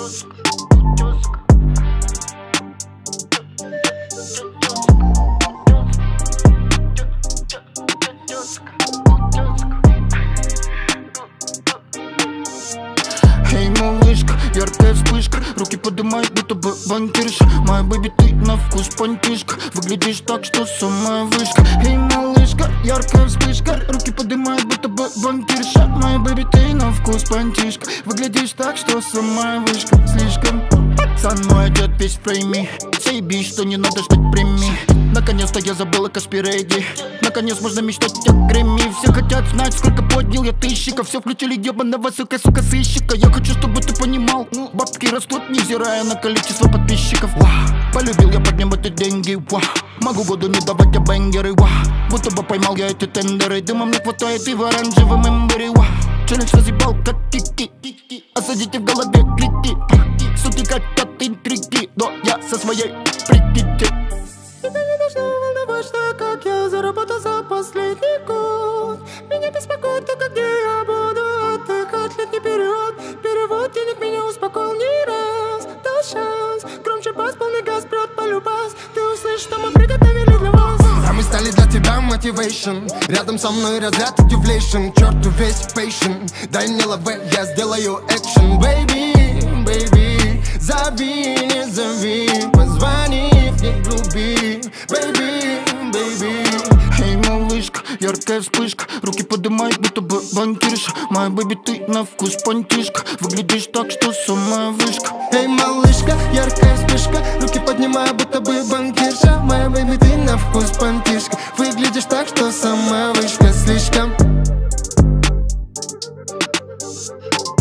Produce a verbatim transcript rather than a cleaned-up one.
Эй, малышка, яркая вспышка, руки поднимай, будто бы банкирша. Моя бэби, ты на вкус понтишка, выглядишь так, что самая вышка. Эй, малышка, яркая вспышка, руки поднимай, будто бы банкирша. Моя бэби, ты на вкус понтишка, выглядишь так, что самая вышка. Слишком пацан мой одет весь в фрейме, заебись, что не надо ждать премии. Наконец-то я забыла Каспирейди, наконец можно мечтать о Грэмми. Все хотят знать, сколько поднял я тысячиков. Все включили ебаного сука, сука, сыщика. Я хочу, чтобы ты понимал, бабки растут, невзирая на количество подписчиков. Ва, полюбил я поднять эти деньги. Ва, могу году не давать я бенгеры. Ва, будто бы поймал я эти тендеры. Дымом не хватает и в оранжевом имбире. Ва, челлендж разъебал как кики, осадите в голове клики. Суки хотят интриги, но я со своей прикидите. Тебя не должно волновать, что как я заработал за последний год. Меня беспокоит только, где я буду отдыхать летний период. Перевод денег меня успокоил не раз. Дал шанс, громче бас, полный газ, прет полюбас. Ты услышишь, что мы приготовили для вас. А мы стали для тебя мотивейшн. Рядом со мной разряд удивлейшн. Черту весь пейшн. Дай мне лаве, я сделаю экшен. Бэйби, бэйби, зови, не зови, позвони, не глуби. Бэйби, бэйби. Эй, малышка, яркая вспышка, руки поднимай, будто бы банкирша. Моя бэби, ты на вкус понтишка, выглядишь так, что самая вышка. Эй, малышка, яркая вспышка, руки поднимай, будто бы банкирша. Моя бэби, ты на вкус понтишка, выглядишь так, что самая вышка. Слишком